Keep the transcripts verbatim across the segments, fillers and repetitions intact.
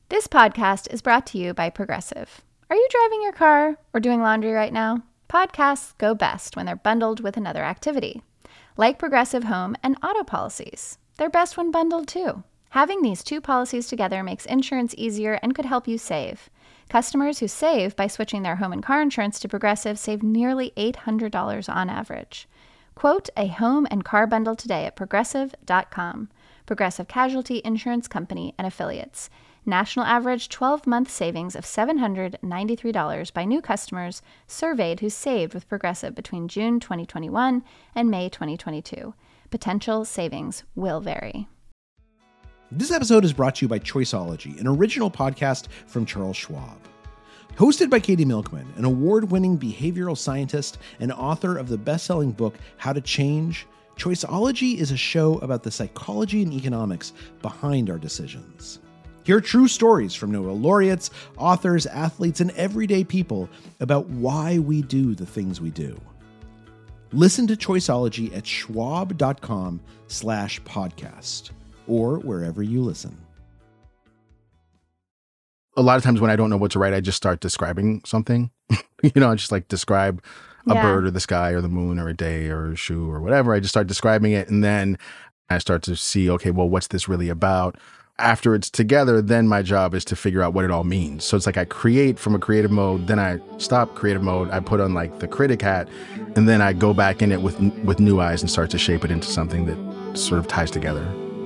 This podcast is brought to you by Progressive. Are you driving your car or doing laundry right now? Podcasts go best when they're bundled with another activity, like Progressive Home and Auto policies. They're best when bundled too. Having these two policies together makes insurance easier and could help you save. Customers who save by switching their home and car insurance to Progressive save nearly eight hundred dollars on average. Quote a home and car bundle today at progressive dot com. Progressive Casualty Insurance Company and Affiliates. National average twelve-month savings of seven hundred ninety-three dollars by new customers surveyed who saved with Progressive between June twenty twenty-one and May twenty twenty-two. Potential savings will vary. This episode is brought to you by Choiceology, an original podcast from Charles Schwab. Hosted by Katie Milkman, an award-winning behavioral scientist and author of the best-selling book, How to Change, Choiceology is a show about the psychology and economics behind our decisions. Hear true stories from Nobel laureates, authors, athletes, and everyday people about why we do the things we do. Listen to Choiceology at schwab.com slash podcast or wherever you listen. A lot of times when I don't know what to write, I just start describing something. you know, I just like describe a Yeah. bird or the sky or the moon or a day or a shoe or whatever. I just start describing it. And then I start to see, okay, well, what's this really about? After it's together, then my job is to figure out what it all means. So it's like I create from a creative mode, then I stop creative mode, I put on like the critic hat, and then I go back in it with with new eyes and start to shape it into something that sort of ties together.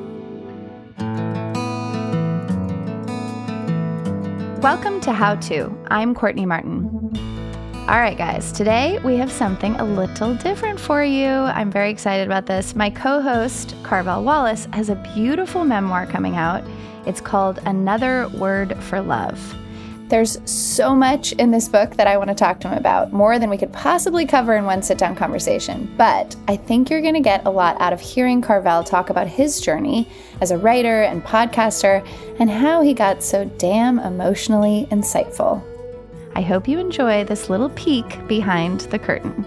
Welcome to How To. I'm Courtney Martin. All right, guys, today we have something a little different for you. I'm very excited about this. My co-host, Carvel Wallace, has a beautiful memoir coming out. It's called Another Word for Love. There's so much in this book that I want to talk to him about, more than we could possibly cover in one sit-down conversation. But I think you're going to get a lot out of hearing Carvel talk about his journey as a writer and podcaster and how he got so damn emotionally insightful. I hope you enjoy this little peek behind the curtain.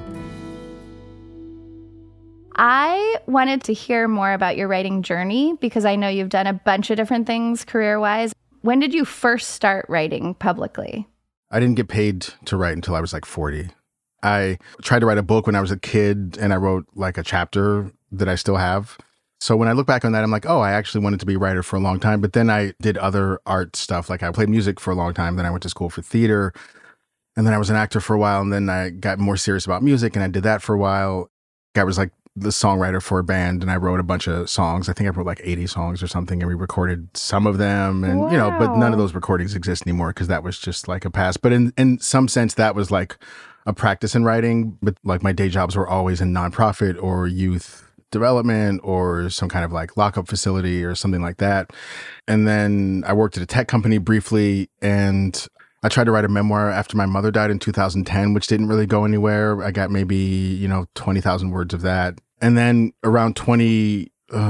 I wanted to hear more about your writing journey because I know you've done a bunch of different things career-wise. When did you first start writing publicly? I didn't get paid to write until I was like forty. I tried to write a book when I was a kid and I wrote like a chapter that I still have. So when I look back on that, I'm like, oh, I actually wanted to be a writer for a long time. But then I did other art stuff. Like I played music for a long time. Then I went to school for theater. And then I was an actor for a while. And then I got more serious about music and I did that for a while. I was like the songwriter for a band and I wrote a bunch of songs. I think I wrote like eighty songs or something and we recorded some of them. And, wow. you know, but none of those recordings exist anymore because that was just like a past. But in, in some sense, that was like a practice in writing. But like my day jobs were always in nonprofit or youth development or some kind of like lockup facility or something like that. And then I worked at a tech company briefly and I tried to write a memoir after my mother died in two thousand ten, which didn't really go anywhere. I got maybe, you know, twenty thousand words of that. And then around twenty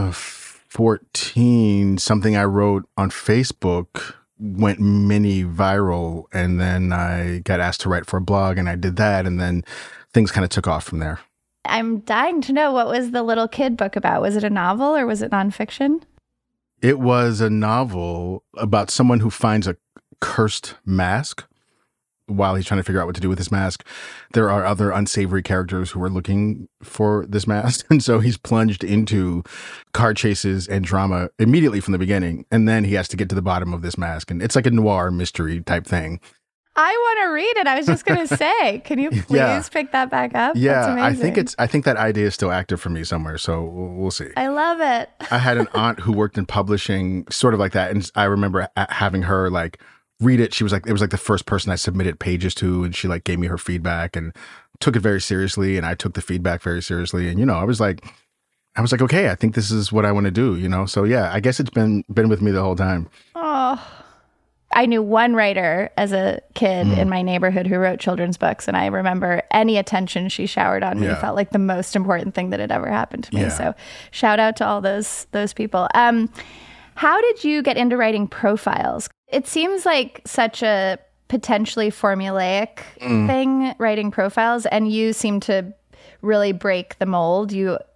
fourteen, something I wrote on Facebook went mini viral. And then I got asked to write for a blog and I did that. And then things kind of took off from there. I'm dying to know, what was the little kid book about? Was it a novel or was it nonfiction? It was a novel about someone who finds a cursed mask while he's trying to figure out what to do with this mask. There are other unsavory characters who are looking for this mask. And so he's plunged into car chases and drama immediately from the beginning. And then he has to get to the bottom of this mask. And it's like a noir mystery type thing. I want to read it. I was just going to say, can you please Yeah. pick that back up? Yeah, That's I think amazing. it's. I think that idea is still active for me somewhere. So we'll, we'll see. I love it. I had an aunt who worked in publishing, sort of like that, and I remember a- having her like read it. She was like, it was like the first person I submitted pages to, and she like gave me her feedback and took it very seriously, and I took the feedback very seriously. And you know, I was like, I was like, okay, I think this is what I want to do. You know, so yeah, I guess it's been been with me the whole time. Oh. I knew one writer as a kid mm. in my neighborhood who wrote children's books, and I remember any attention she showered on me yeah. felt like the most important thing that had ever happened to me. Yeah. So shout out to all those those people. Um, how did you get into writing profiles? It seems like such a potentially formulaic mm. thing, writing profiles, and you seem to really break the mold. You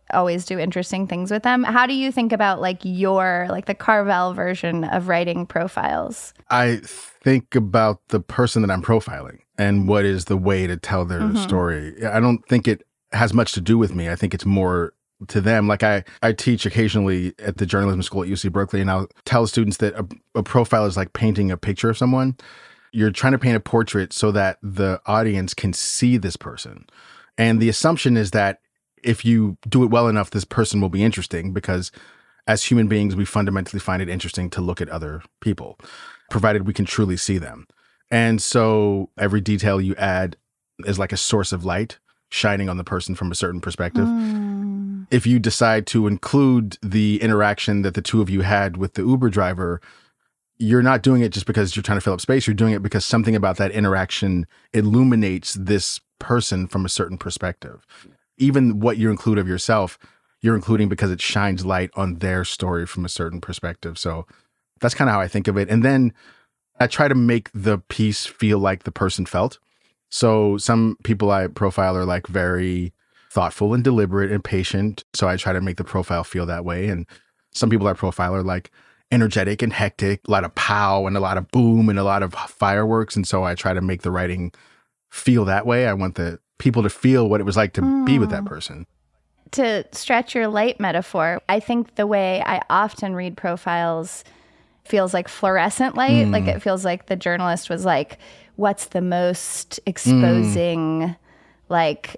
always do interesting things with them. How do you think about like your, like the Carvel version of writing profiles? I think about the person that I'm profiling and what is the way to tell their mm-hmm. story. I don't think it has much to do with me. I think it's more to them. Like I, I teach occasionally at the journalism school at U C Berkeley, and I'll tell students that a, a profile is like painting a picture of someone. You're trying to paint a portrait so that the audience can see this person. And the assumption is that if you do it well enough, this person will be interesting, because as human beings, we fundamentally find it interesting to look at other people, provided we can truly see them. And so every detail you add is like a source of light shining on the person from a certain perspective. Mm. If you decide to include the interaction that the two of you had with the Uber driver, you're not doing it just because you're trying to fill up space. You're doing it because something about that interaction illuminates this person from a certain perspective. Even what you include of yourself, you're including because it shines light on their story from a certain perspective. So that's kind of how I think of it. And then I try to make the piece feel like the person felt. So some people I profile are like very thoughtful and deliberate and patient. So I try to make the profile feel that way. And some people I profile are like energetic and hectic, a lot of pow and a lot of boom and a lot of fireworks. And so I try to make the writing feel that way. I want the people to feel what it was like to mm. be with that person. To stretch your light metaphor, I think the way I often read profiles feels like fluorescent light. Mm. Like it feels like the journalist was like, what's the most exposing, mm. like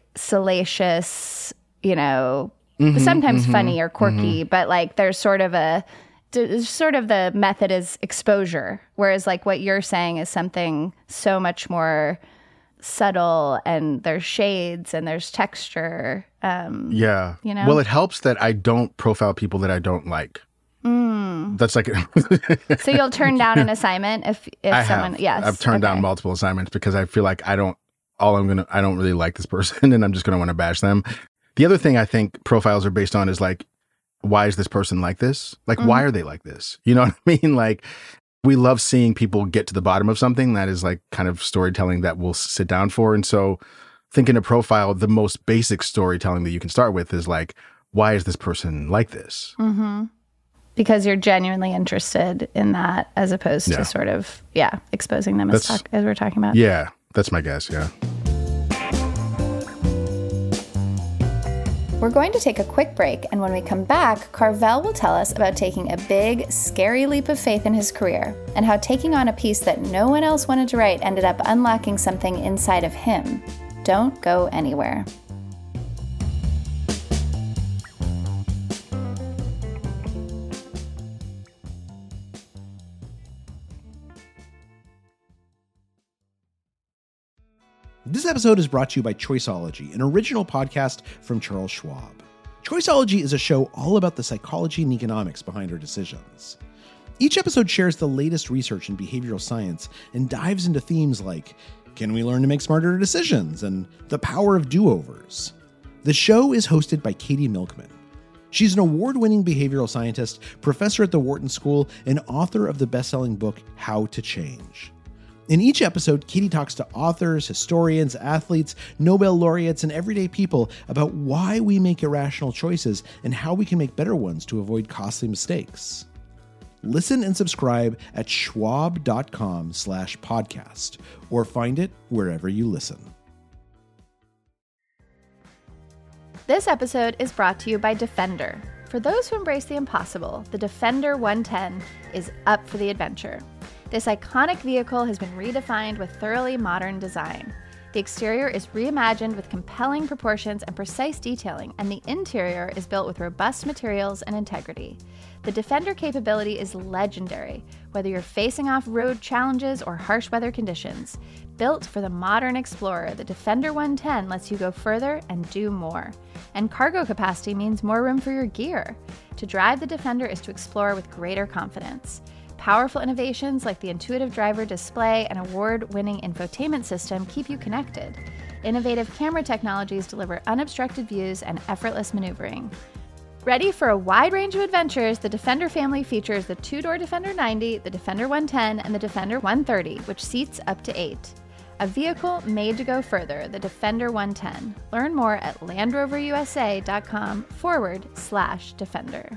salacious, you know, mm-hmm, sometimes mm-hmm, funny or quirky, mm-hmm. but like there's sort of a, sort of the method is exposure. Whereas like what you're saying is something so much more subtle, and there's shades and there's texture. Um, yeah. You know? Well, it helps that I don't profile people that I don't like. Mm. That's like so you'll turn down an assignment if if I someone have. yes I've turned okay. down multiple assignments because I feel like I don't all I'm gonna I don't really like this person and I'm just gonna want to bash them. The other thing I think profiles are based on is like, why is this person like this? Like mm-hmm. why are they like this? You know what I mean? Like we love seeing people get to the bottom of something. That is like kind of storytelling that we'll sit down for. And so thinking a profile, the most basic storytelling that you can start with is like, why is this person like this? Mm-hmm. Because you're genuinely interested in that, as opposed yeah. to sort of, yeah, exposing them as, talk, as we're talking about. Yeah, that's my guess, yeah. We're going to take a quick break, and when we come back, Carvel will tell us about taking a big, scary leap of faith in his career, and how taking on a piece that no one else wanted to write ended up unlocking something inside of him. Don't go anywhere. This episode is brought to you by Choiceology, an original podcast from Charles Schwab. Choiceology is a show all about the psychology and economics behind our decisions. Each episode shares the latest research in behavioral science and dives into themes like, can we learn to make smarter decisions, and the power of do-overs. The show is hosted by Katie Milkman. She's an award-winning behavioral scientist, professor at the Wharton School, and author of the best-selling book, How to Change. In each episode, Katie talks to authors, historians, athletes, Nobel laureates, and everyday people about why we make irrational choices and how we can make better ones to avoid costly mistakes. Listen and subscribe at schwab.com slash podcast, or find it wherever you listen. This episode is brought to you by Defender. For those who embrace the impossible, the Defender one ten is up for the adventure. This iconic vehicle has been redefined with thoroughly modern design. The exterior is reimagined with compelling proportions and precise detailing, and the interior is built with robust materials and integrity. The Defender capability is legendary, whether you're facing off-road challenges or harsh weather conditions. Built for the modern explorer, the Defender one ten lets you go further and do more. And cargo capacity means more room for your gear. To drive the Defender is to explore with greater confidence. Powerful innovations like the intuitive driver display and award-winning infotainment system keep you connected. Innovative camera technologies deliver unobstructed views and effortless maneuvering. Ready for a wide range of adventures, the Defender family features the two-door Defender ninety, the Defender one ten, and the Defender one thirty, which seats up to eight. A vehicle made to go further, the Defender one ten. Learn more at landroverusa.com forward slash Defender.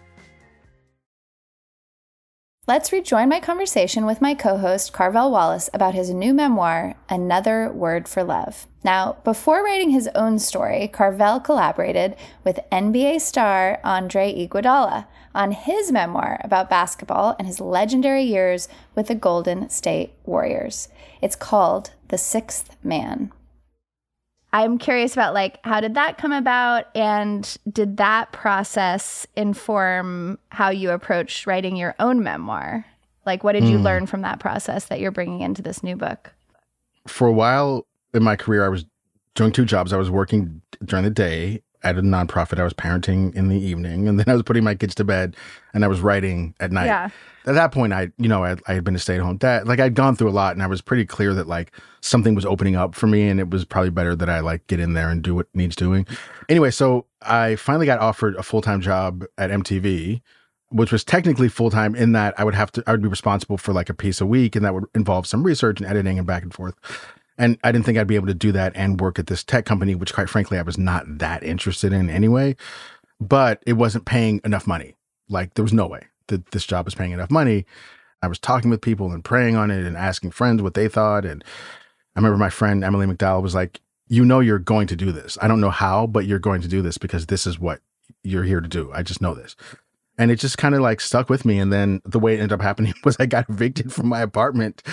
Let's rejoin my conversation with my co-host Carvel Wallace about his new memoir, Another Word for Love. Now, before writing his own story, Carvel collaborated with N B A star Andre Iguodala on his memoir about basketball and his legendary years with the Golden State Warriors. It's called The Sixth Man. I'm curious about, like, how did that come about, and did that process inform how you approach writing your own memoir? Like, what did you mm. learn from that process that you're bringing into this new book? For a while in my career, I was doing two jobs. I was working during the day at a nonprofit. I was parenting in the evening, and then I was putting my kids to bed, and I was writing at night. Yeah. At that point, I, you know, I, I had been a stay-at-home dad. Like, I'd gone through a lot, and I was pretty clear that, like, something was opening up for me, and it was probably better that I, like, get in there and do what needs doing. Anyway, so I finally got offered a full-time job at M T V, which was technically full-time in that I would have to, I would be responsible for, like, a piece a week, and that would involve some research and editing and back and forth. And I didn't think I'd be able to do that and work at this tech company, which, quite frankly, I was not that interested in anyway. But it wasn't paying enough money. Like, there was no way that this job was paying enough money. I was talking with people and praying on it and asking friends what they thought. And I remember my friend Emily McDowell was like, you know, you're going to do this. I don't know how, but you're going to do this because this is what you're here to do. I just know this. And it just kind of like stuck with me. And then the way it ended up happening was I got evicted from my apartment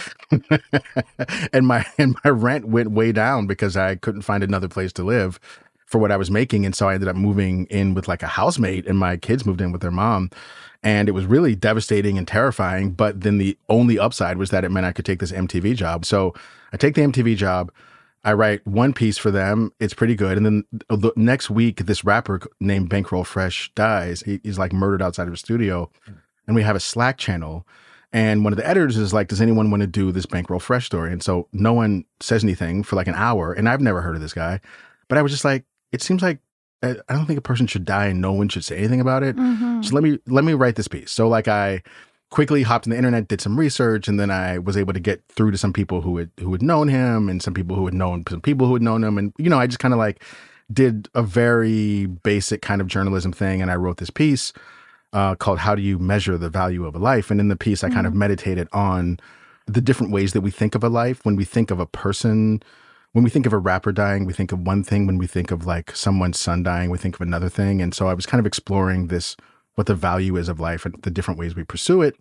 and my and my rent went way down because I couldn't find another place to live for what I was making. And so I ended up moving in with like a housemate, and my kids moved in with their mom. And it was really devastating and terrifying. But then the only upside was that it meant I could take this M T V job. So I take the M T V job. I write one piece for them. It's pretty good. And then the next week, this rapper named Bankroll Fresh dies. He, he's like murdered outside of a studio. And we have a Slack channel. And one of the editors is like, does anyone want to do this Bankroll Fresh story? And so no one says anything for like an hour. And I've never heard of this guy. But I was just like, it seems like I don't think a person should die and no one should say anything about it. Mm-hmm. So let me let me write this piece. So like I quickly hopped on the internet, did some research, and then I was able to get through to some people who had who had known him and some people who had known some people who had known him. And, you know, I just kind of like did a very basic kind of journalism thing. And I wrote this piece uh, called How Do You Measure the Value of a Life? And in the piece, I mm-hmm. kind of meditated on the different ways that we think of a life. When we think of a person, when we think of a rapper dying, we think of one thing. When we think of like someone's son dying, we think of another thing. And so I was kind of exploring this, what the value is of life and the different ways we pursue it.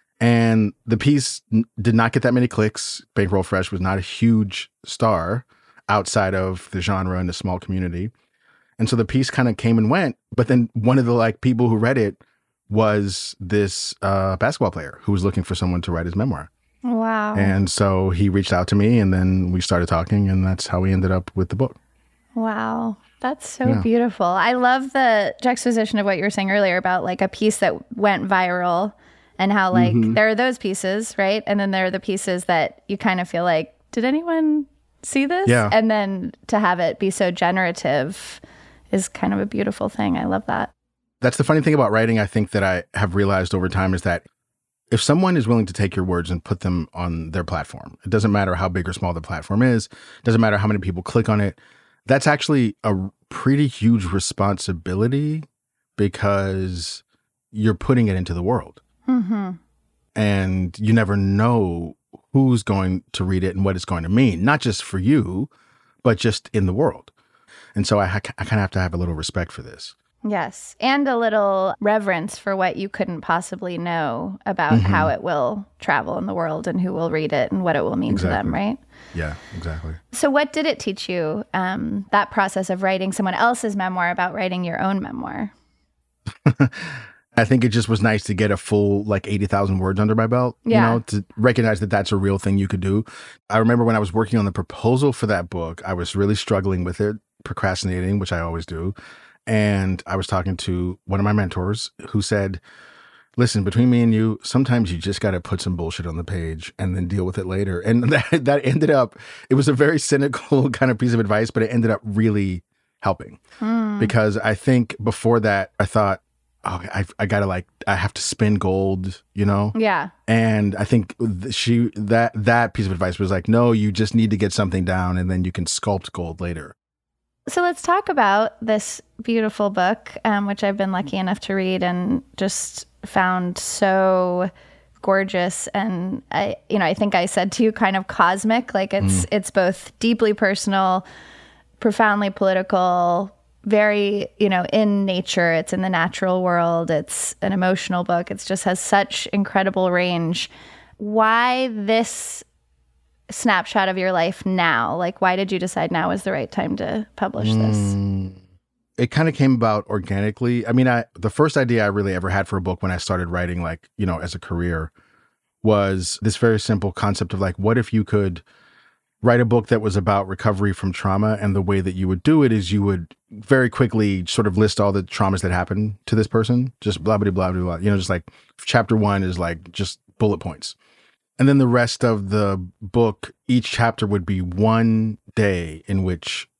And the piece n- did not get that many clicks. Bankroll Fresh was not a huge star outside of the genre and the small community. And so the piece kind of came and went. But then one of the like people who read it was this uh, basketball player who was looking for someone to write his memoir. Wow. And so he reached out to me, and then we started talking, and that's how we ended up with the book. Wow. That's so Yeah. beautiful. I love the juxtaposition of what you were saying earlier about like a piece that went viral and how like Mhm. there are those pieces, right? And then there are the pieces that you kind of feel like, did anyone see this? Yeah. And then to have it be so generative is kind of a beautiful thing. I love that. That's the funny thing about writing, I think, that I have realized over time is that if someone is willing to take your words and put them on their platform, it doesn't matter how big or small the platform is, it doesn't matter how many people click on it, that's actually a pretty huge responsibility because you're putting it into the world. Mm-hmm. And you never know who's going to read it and what it's going to mean, not just for you, but just in the world. And so I, I kind of have to have a little respect for this. Yes. And a little reverence for what you couldn't possibly know about Mhm. how it will travel in the world and who will read it and what it will mean to them, Exactly. right? Yeah, exactly. So what did it teach you, um, that process of writing someone else's memoir about writing your own memoir? I think it just was nice to get a full like eighty thousand words under my belt, Yeah. you know, to recognize that that's a real thing you could do. I remember when I was working on the proposal for that book, I was really struggling with it, procrastinating, which I always do. And I was talking to one of my mentors who said, listen, between me and you, sometimes you just got to put some bullshit on the page and then deal with it later. And that, that ended up, it was a very cynical kind of piece of advice, but it ended up really helping. Mm. Because I think before that, I thought, oh, I, I gotta like, I have to spin gold, you know? Yeah. And I think she, that, that piece of advice was like, no, you just need to get something down and then you can sculpt gold later. So let's talk about this beautiful book, um, which I've been lucky enough to read and just found so gorgeous. And I, you know, I think I said to you, kind of cosmic. Like it's, mm. it's both deeply personal, profoundly political, very, you know, in nature. It's in the natural world. It's an emotional book. It just has such incredible range. Why this snapshot of your life now? Like, why did you decide now was the right time to publish this? Mm, it kind of came about organically. I mean, I the first idea I really ever had for a book when I started writing, like, you know, as a career, was this very simple concept of like, what if you could write a book that was about recovery from trauma, and the way that you would do it is you would very quickly sort of list all the traumas that happened to this person, just blah, blah, blah, blah, blah. You know, just like chapter one is like just bullet points. And then the rest of the book, each chapter would be one day in which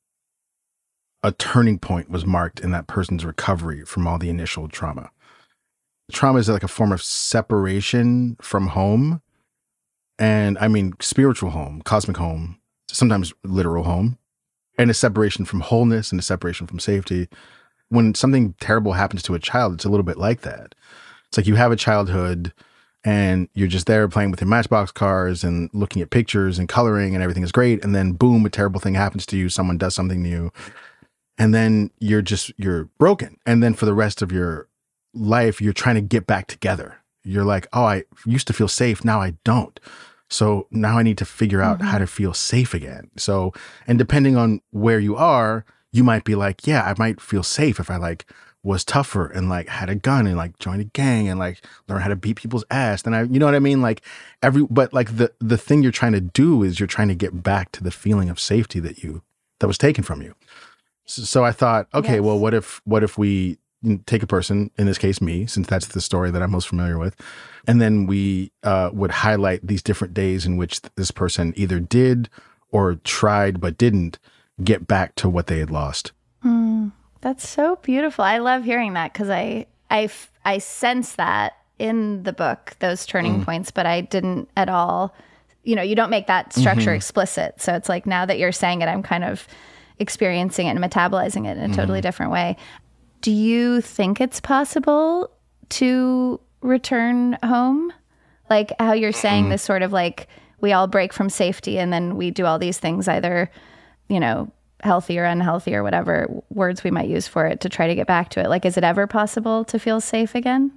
a turning point was marked in that person's recovery from all the initial trauma. Trauma is like a form of separation from home. And I mean, spiritual home, cosmic home, sometimes literal home, and a separation from wholeness and a separation from safety. When something terrible happens to a child, it's a little bit like that. It's like you have a childhood and you're just there playing with your Matchbox cars and looking at pictures and coloring and everything is great. And then boom, a terrible thing happens to you. Someone does something to you. And then you're just, you're broken. And then for the rest of your life, you're trying to get back together. You're like, oh, I used to feel safe. Now I don't. So now I need to figure out mm-hmm. how to feel safe again. So, and depending on where you are, you might be like, yeah, I might feel safe if I like was tougher and like had a gun and like joined a gang and like learn how to beat people's ass. Then I, you know what I mean? Like every, but like the, the thing you're trying to do is you're trying to get back to the feeling of safety that you, that was taken from you. So, so I thought, okay, yes. well, what if, what if we take a person, in this case, me, since that's the story that I'm most familiar with. And then we uh, would highlight these different days in which this person either did or tried, but didn't get back to what they had lost. Mm, that's so beautiful. I love hearing that because I, I, I sense that in the book, those turning mm. points, but I didn't at all, you know, you don't make that structure mm-hmm. explicit. So it's like now that you're saying it, I'm kind of experiencing it and metabolizing it in a mm-hmm. totally different way. Do you think it's possible to return home? Like how you're saying mm. this sort of like we all break from safety and then we do all these things, either, you know, healthy or unhealthy or whatever words we might use for it to try to get back to it. Like, is it ever possible to feel safe again?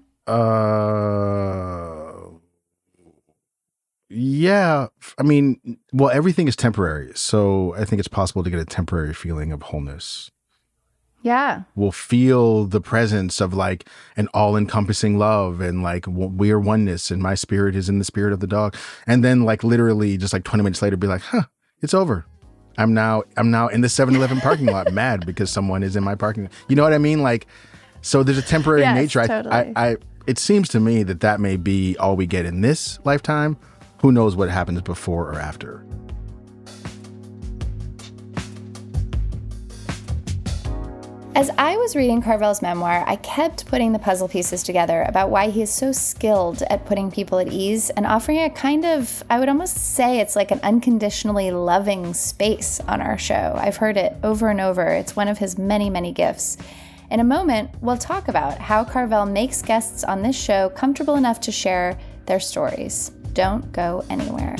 Uh, yeah. I mean, well, everything is temporary. So I think it's possible to get a temporary feeling of wholeness. Yeah. We'll feel the presence of like an all-encompassing love and like we are oneness and my spirit is in the spirit of the dog. And then like literally just like twenty minutes later be like, huh, it's over. I'm now I'm now in the seven eleven parking lot mad because someone is in my parking lot. You know what I mean? Like, so there's a temporary yes, nature. Totally. I, I, I, it seems to me that that may be all we get in this lifetime. Who knows what happens before or after? As I was reading Carvel's memoir, I kept putting the puzzle pieces together about why he is so skilled at putting people at ease and offering a kind of, I would almost say it's like an unconditionally loving space on our show. I've heard it over and over. It's one of his many, many gifts. In a moment, we'll talk about how Carvel makes guests on this show comfortable enough to share their stories. Don't go anywhere.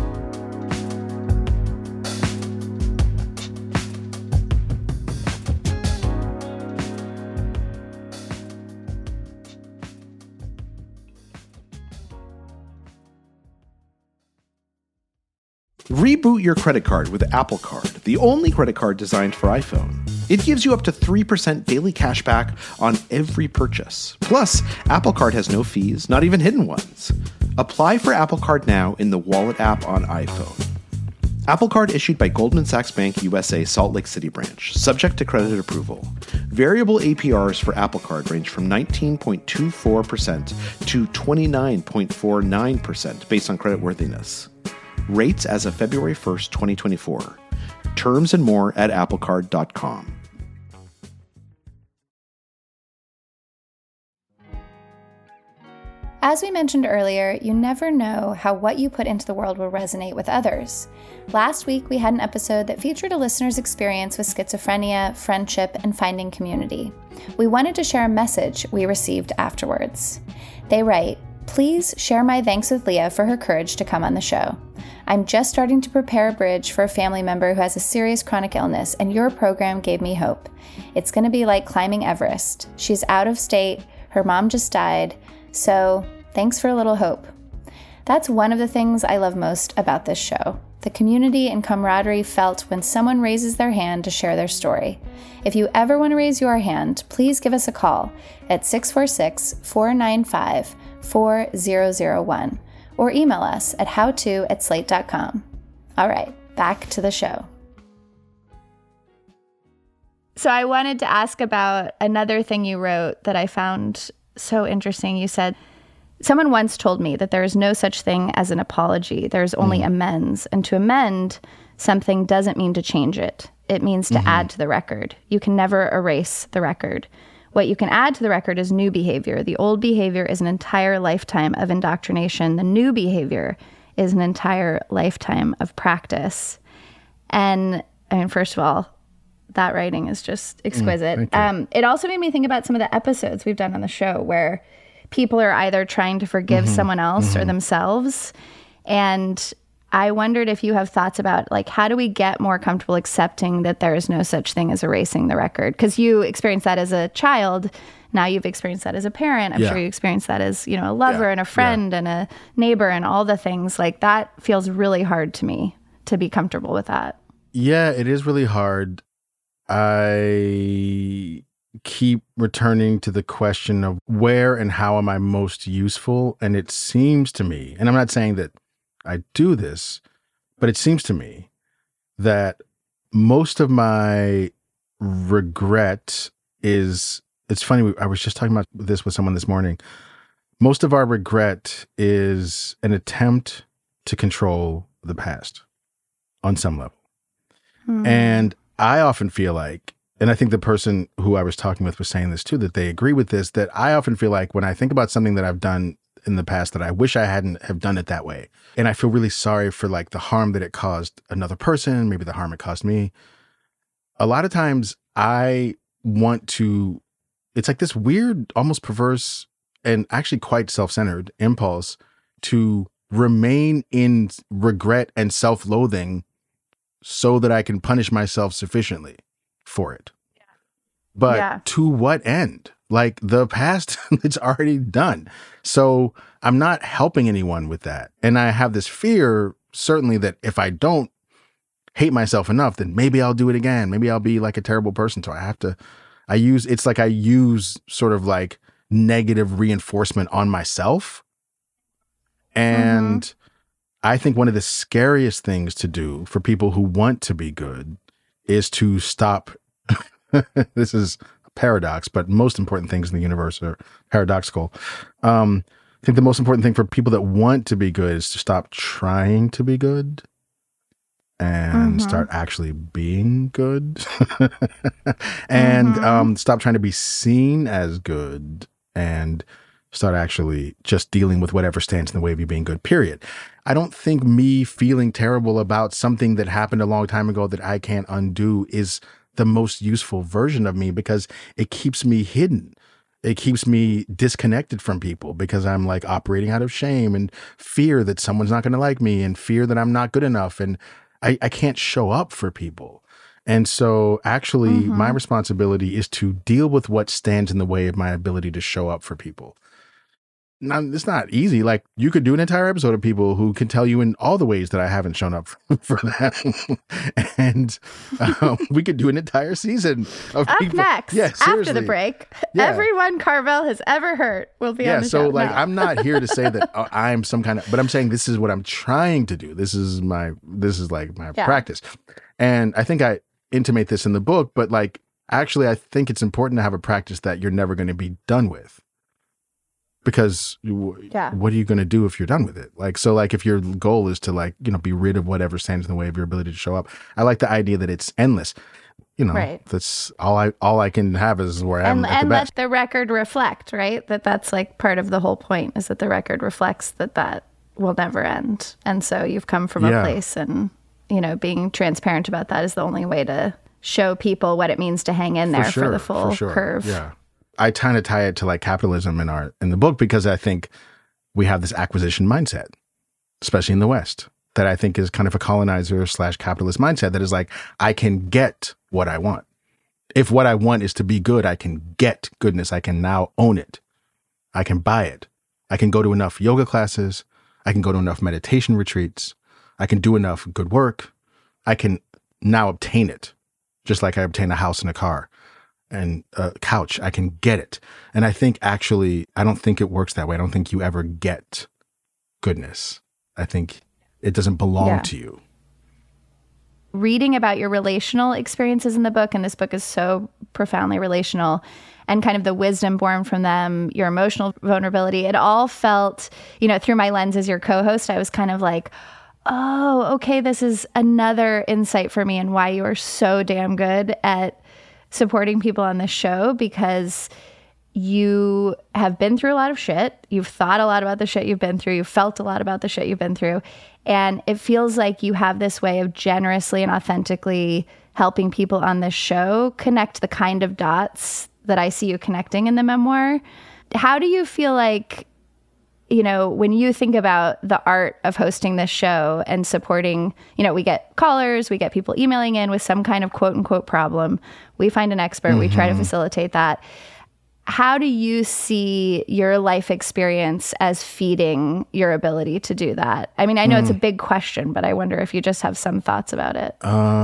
Reboot your credit card with Apple Card, the only credit card designed for iPhone. It gives you up to three percent daily cash back on every purchase. Plus, Apple Card has no fees, not even hidden ones. Apply for Apple Card now in the Wallet app on iPhone. Apple Card issued by Goldman Sachs Bank U S A Salt Lake City branch, subject to credit approval. Variable A P Rs for Apple Card range from nineteen point two four percent to twenty-nine point four nine percent based on creditworthiness. Rates as of February first, twenty twenty-four. Terms and more at apple card dot com. As we mentioned earlier, you never know how what you put into the world will resonate with others. Last week, we had an episode that featured a listener's experience with schizophrenia, friendship, and finding community. We wanted to share a message we received afterwards. They write, "Please share my thanks with Leah for her courage to come on the show. I'm just starting to prepare a bridge for a family member who has a serious chronic illness, and your program gave me hope. It's going to be like climbing Everest. She's out of state, her mom just died, so thanks for a little hope." That's one of the things I love most about this show, the community and camaraderie felt when someone raises their hand to share their story. If you ever want to raise your hand, please give us a call at six four six, four nine five, four zero zero one or email us at howto at slate dot com. All right, back to the show. So I wanted to ask about another thing you wrote that I found so interesting. You said, someone once told me that there is no such thing as an apology. There's only mm. amends. And to amend something doesn't mean to change it. It means to mm-hmm. add to the record. You can never erase the record. What you can add to the record is new behavior. The old behavior is an entire lifetime of indoctrination. The new behavior is an entire lifetime of practice. And I mean, first of all, that writing is just exquisite. Mm, um, it also made me think about some of the episodes we've done on the show where people are either trying to forgive mm-hmm. someone else mm-hmm. or themselves. And I wondered if you have thoughts about, like, how do we get more comfortable accepting that there is no such thing as erasing the record? Because you experienced that as a child. Now you've experienced that as a parent. I'm yeah. sure you experienced that as, you know, a lover yeah. and a friend yeah. and a neighbor and all the things. Like, that feels really hard to me to be comfortable with that. Yeah, it is really hard. I keep returning to the question of where and how am I most useful? And it seems to me, and I'm not saying that I do this, but it seems to me that most of my regret is, it's funny, I was just talking about this with someone this morning. Most of our regret is an attempt to control the past on some level. Hmm. And I often feel like, and I think the person who I was talking with was saying this too, that they agree with this, that I often feel like when I think about something that I've done in the past that I wish I hadn't have done it that way. And I feel really sorry for like the harm that it caused another person, maybe the harm it caused me. A lot of times I want to, it's like this weird, almost perverse and actually quite self-centered impulse to remain in regret and self-loathing so that I can punish myself sufficiently for it. Yeah. But yeah. to what end? Like, the past, it's already done. So I'm not helping anyone with that. And I have this fear, certainly, that if I don't hate myself enough, then maybe I'll do it again. Maybe I'll be like a terrible person. So I have to, I use, it's like I use sort of like negative reinforcement on myself. And mm-hmm. I think one of the scariest things to do for people who want to be good is to stop. This is a paradox, but most important things in the universe are paradoxical. Um, I think the most important thing for people that want to be good is to stop trying to be good and mm-hmm. start actually being good. And mm-hmm. um, stop trying to be seen as good and start actually just dealing with whatever stands in the way of you being good, period. I don't think me feeling terrible about something that happened a long time ago that I can't undo is the most useful version of me, because it keeps me hidden. It keeps me disconnected from people because I'm like operating out of shame and fear that someone's not going to like me and fear that I'm not good enough. And I, I can't show up for people. And so actually mm-hmm. my responsibility is to deal with what stands in the way of my ability to show up for people. Now, it's not easy. Like, you could do an entire episode of people who can tell you in all the ways that I haven't shown up for, for them. And um, we could do an entire season of Up people. next, yeah, after the break, yeah. everyone Carvel has ever hurt will be yeah, on the so show. like, no. I'm not here to say that uh, I'm some kind of, but I'm saying this is what I'm trying to do. This is my, this is like my yeah. practice. And I think I intimate this in the book, but like, actually, I think it's important to have a practice that you're never going to be done with. Because yeah. what are you going to do if you're done with it? Like, so like if your goal is to like, you know, be rid of whatever stands in the way of your ability to show up, I like the idea that it's endless. you know, right. that's all I all I can have is where I am and, at and the best. let the record reflect, right? That that's like part of the whole point, is that the record reflects that that will never end. And so you've come from Yeah. a place, and, you know, being transparent about that is the only way to show people what it means to hang in there for, sure, the full for sure. curve. Yeah. I kind of tie it to like capitalism in our in the book, because I think we have this acquisition mindset, especially in the West, that I think is kind of a colonizer slash capitalist mindset that is like, I can get what I want. If what I want is to be good, I can get goodness. I can now own it. I can buy it. I can go to enough yoga classes. I can go to enough meditation retreats. I can do enough good work. I can now obtain it, just like I obtain a house and a car and a couch. I can get it. And I think actually, I don't think it works that way. I don't think you ever get goodness. I think it doesn't belong Yeah. to you. Reading about your relational experiences in the book, and this book is so profoundly relational, and kind of the wisdom born from them, your emotional vulnerability, it all felt, you know, through my lens as your co-host, I was kind of like, oh, okay, this is another insight for me and why you are so damn good at supporting people on this show, because you have been through a lot of shit. You've thought a lot about the shit you've been through. You've felt a lot about the shit you've been through. And it feels like you have this way of generously and authentically helping people on this show connect the kind of dots that I see you connecting in the memoir. How do you feel like, you know, when you think about the art of hosting this show and supporting, you know, we get callers, we get people emailing in with some kind of quote unquote problem. We find an expert, mm-hmm. we try to facilitate that. How do you see your life experience as feeding your ability to do that? I mean, I know mm. it's a big question, but I wonder if you just have some thoughts about it.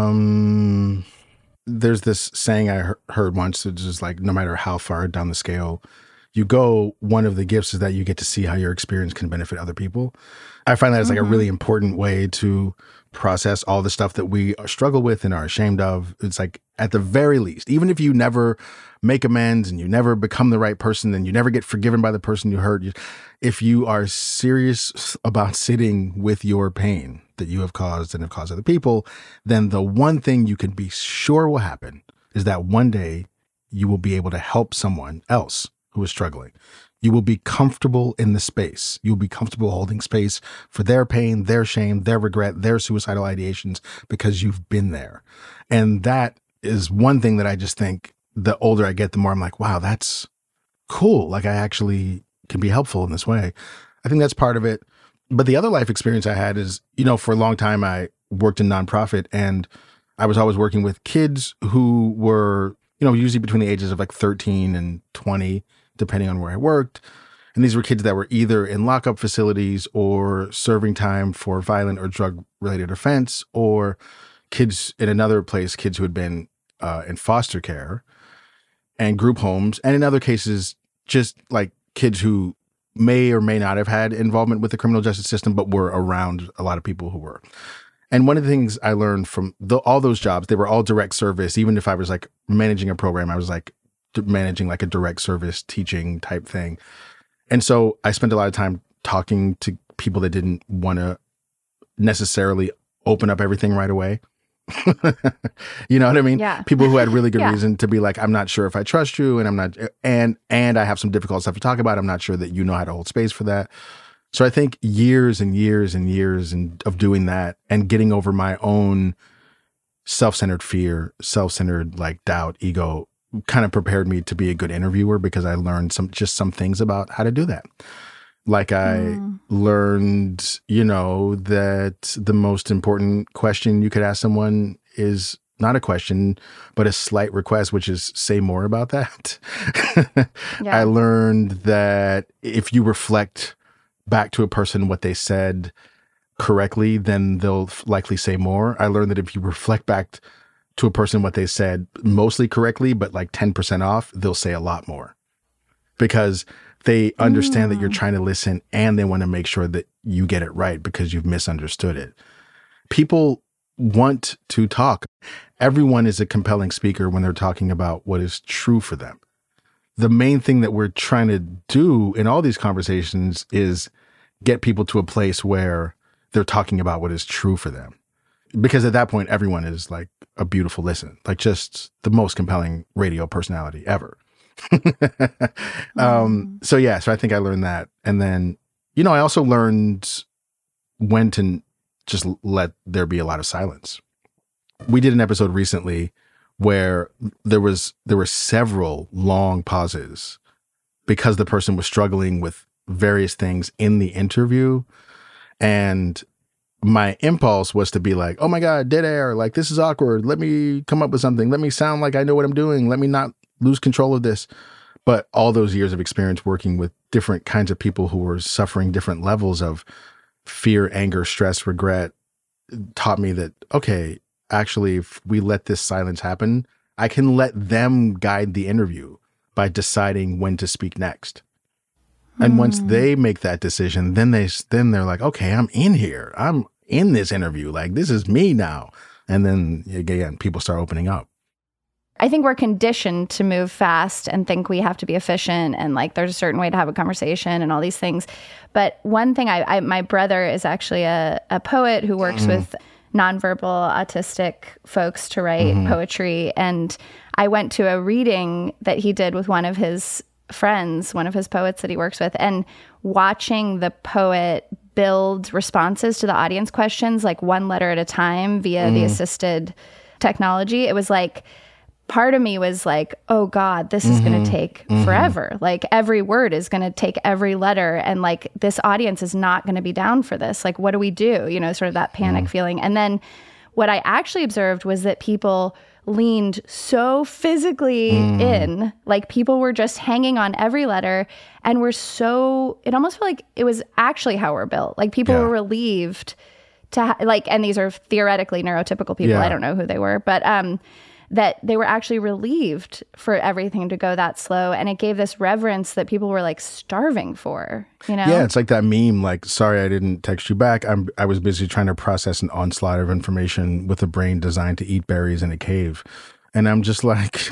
Um, there's this saying I he- heard once, it's just like, no matter how far down the scale you go, one of the gifts is that you get to see how your experience can benefit other people. I find that it's like mm-hmm. a really important way to process all the stuff that we struggle with and are ashamed of. It's like, at the very least, even if you never make amends and you never become the right person and you never get forgiven by the person you hurt, if you are serious about sitting with your pain that you have caused and have caused other people, then the one thing you can be sure will happen is that one day you will be able to help someone else who is struggling. You will be comfortable in the space. You'll be comfortable holding space for their pain, their shame, their regret, their suicidal ideations, because you've been there. And that is one thing that I just think the older I get, the more I'm like, wow, that's cool. Like, I actually can be helpful in this way. I think that's part of it. But the other life experience I had is, you know, for a long time, I worked in nonprofit, and I was always working with kids who were, you know, usually between the ages of like thirteen and twenty, depending on where I worked. And these were kids that were either in lockup facilities or serving time for violent or drug-related offense, or kids in another place, kids who had been uh, in foster care and group homes. And in other cases, just like kids who may or may not have had involvement with the criminal justice system, but were around a lot of people who were. And one of the things I learned from the, all those jobs, they were all direct service. Even if I was like managing a program, I was like managing like a direct service teaching type thing. And so I spent a lot of time talking to people that didn't want to necessarily open up everything right away. You know what I mean? Yeah. People who had really good yeah. reason to be like, I'm not sure if I trust you, and I'm not, and and I have some difficult stuff to talk about. I'm not sure that you know how to hold space for that. So I think years and years and years and of doing that and getting over my own self-centered fear, self-centered like doubt, ego, kind of prepared me to be a good interviewer, because I learned some just some things about how to do that. Like I mm. learned, you know, that the most important question you could ask someone is not a question, but a slight request, which is say more about that. yeah. I learned that if you reflect back to a person what they said correctly, then they'll likely say more. I learned that if you reflect back to a person what they said mostly correctly, but like ten percent off, they'll say a lot more, because they understand mm. that you're trying to listen, and they want to make sure that you get it right because you've misunderstood it. People want to talk. Everyone is a compelling speaker when they're talking about what is true for them. The main thing that we're trying to do in all these conversations is get people to a place where they're talking about what is true for them. because at that point, everyone is like a beautiful listen, like just the most compelling radio personality ever. um, so yeah, so I think I learned that. And then, you know, I also learned when to just let there be a lot of silence. We did an episode recently where there was, there were several long pauses because the person was struggling with various things in the interview. And my impulse was to be like, oh my God, dead air. Like, this is awkward. Let me come up with something. Let me sound like I know what I'm doing. Let me not lose control of this. But all those years of experience working with different kinds of people who were suffering different levels of fear, anger, stress, regret taught me that, okay, actually, if we let this silence happen, I can let them guide the interview by deciding when to speak next. And mm. once they make that decision, then they then they're like, okay, I'm in here. I'm in this interview. Like, this is me now. And then again, people start opening up. I think we're conditioned to move fast and think we have to be efficient and like there's a certain way to have a conversation and all these things. But one thing, I, I my brother is actually a, a poet who works mm. with nonverbal autistic folks to write mm-hmm. poetry. And I went to a reading that he did with one of his friends, one of his poets that he works with, and watching the poet build responses to the audience questions, like one letter at a time via mm. the assisted technology. It was like, part of me was like, oh God, this is mm-hmm. going to take mm-hmm. forever. Like every word is going to take every letter. And like this audience is not going to be down for this. Like, what do we do? You know, sort of that panic mm. feeling. And then what I actually observed was that people leaned so physically mm. in, like people were just hanging on every letter and were so, it almost felt like it was actually how we're built. Like people yeah. were relieved to ha- like, and these are theoretically neurotypical people. Yeah. I don't know who they were, but, um, that they were actually relieved for everything to go that slow. And it gave this reverence that people were like starving for, you know? Yeah, it's like that meme, like, sorry, I didn't text you back. I'm, I was busy trying to process an onslaught of information with a brain designed to eat berries in a cave. And I'm just like,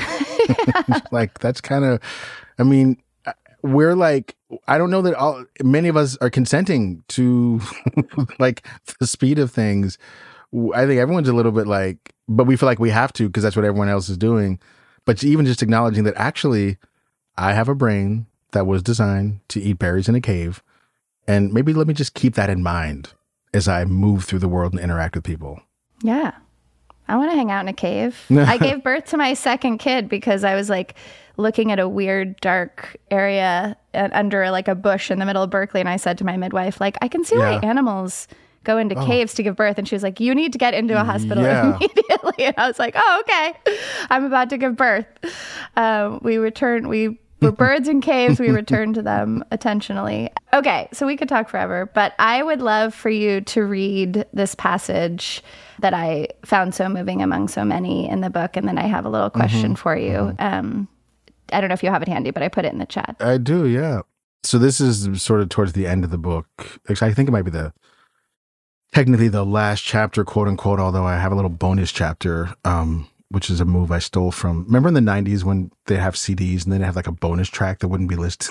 like, that's kind of, I mean, we're like, I don't know that all, many of us are consenting to like the speed of things. I think everyone's a little bit like, but we feel like we have to because that's what everyone else is doing. But even just acknowledging that actually I have a brain that was designed to eat berries in a cave. And maybe let me just keep that in mind as I move through the world and interact with people. Yeah. I want to hang out in a cave. I gave birth to my second kid because I was like looking at a weird dark area under like a bush in the middle of Berkeley. And I said to my midwife, like, I can see yeah. why animals go into oh. caves to give birth. And she was like, you need to get into a hospital yeah. immediately. And I was like, oh, okay. I'm about to give birth. Um, we returned, we were birds in caves. We returned to them attentionally. Okay. So we could talk forever, but I would love for you to read this passage that I found so moving among so many in the book. And then I have a little question mm-hmm. for you. Mm-hmm. Um, I don't know if you have it handy, but I put it in the chat. I do. Yeah. So this is sort of towards the end of the book. Actually, I think it might be the technically the last chapter, quote unquote, although I have a little bonus chapter, um, which is a move I stole from, remember in the nineties when they have C Ds and then they have like a bonus track that wouldn't be listed?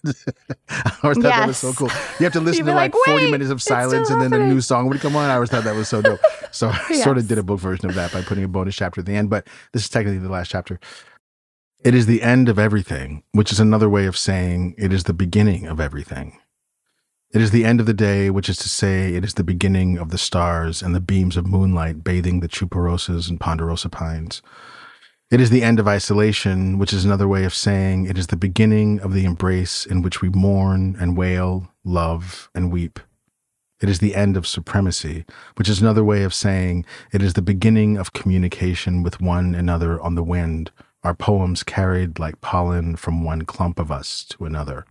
I always thought yes. that was so cool. You have to listen to like, like forty minutes of silence and then a new song would come on. I always thought that was so dope. So I yes. sort of did a book version of that by putting a bonus chapter at the end, but this is technically the last chapter. It is the end of everything, which is another way of saying it is the beginning of everything. It is the end of the day, which is to say it is the beginning of the stars and the beams of moonlight bathing the tuberoses and ponderosa pines. It is the end of isolation, which is another way of saying it is the beginning of the embrace in which we mourn and wail, love and weep. It is the end of supremacy, which is another way of saying it is the beginning of communication with one another on the wind, our poems carried like pollen from one clump of us to another.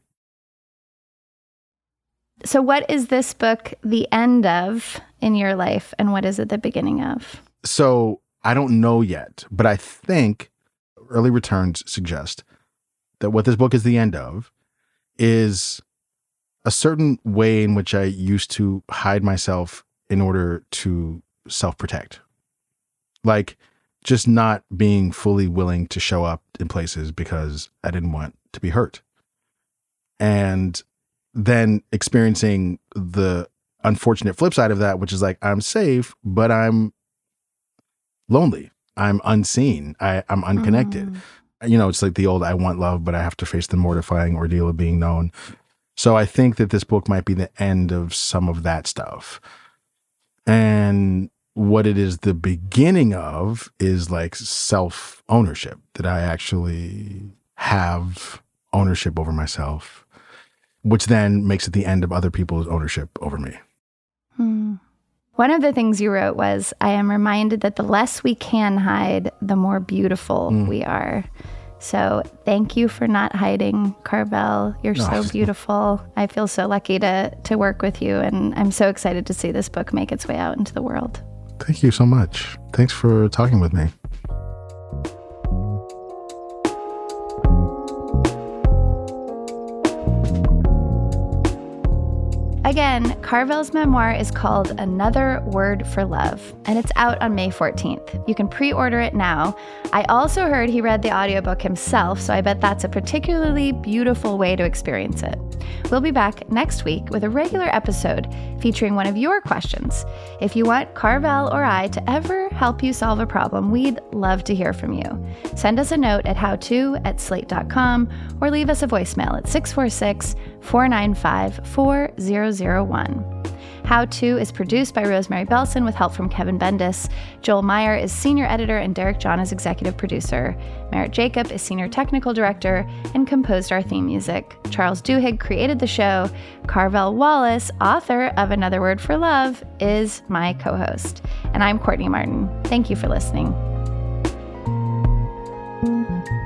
So what is this book the end of in your life, and what is it the beginning of? So I don't know yet, but I think early returns suggest that what this book is the end of is a certain way in which I used to hide myself in order to self-protect. Like just not being fully willing to show up in places because I didn't want to be hurt. And then experiencing the unfortunate flip side of that, which is like, I'm safe, but I'm lonely. I'm unseen. I, I'm unconnected. Mm. You know, it's like the old, I want love, but I have to face the mortifying ordeal of being known. So I think that this book might be the end of some of that stuff. And what it is the beginning of is like self-ownership, that I actually have ownership over myself, which then makes it the end of other people's ownership over me. Hmm. One of the things you wrote was, I am reminded that the less we can hide, the more beautiful mm. we are. So thank you for not hiding, Carvel. You're oh. so beautiful. I feel so lucky to to work with you, and I'm so excited to see this book make its way out into the world. Thank you so much. Thanks for talking with me. Again, Carvel's memoir is called Another Word for Love, and it's out on May fourteenth. You can pre-order it now. I also heard he read the audiobook himself, so I bet that's a particularly beautiful way to experience it. We'll be back next week with a regular episode featuring one of your questions. If you want Carvel or I to ever help you solve a problem, we'd love to hear from you. Send us a note at howto at slate dot com or leave us a voicemail at six four six, four nine five, four zero zero one. How To is produced by Rosemary Belson with help from Kevin Bendis. Joel Meyer is senior editor and Derek John is executive producer. Merritt Jacob is senior technical director and composed our theme music. Charles Duhigg created the show. Carvel Wallace, author of Another Word for Love, is my co-host. And I'm Courtney Martin. Thank you for listening.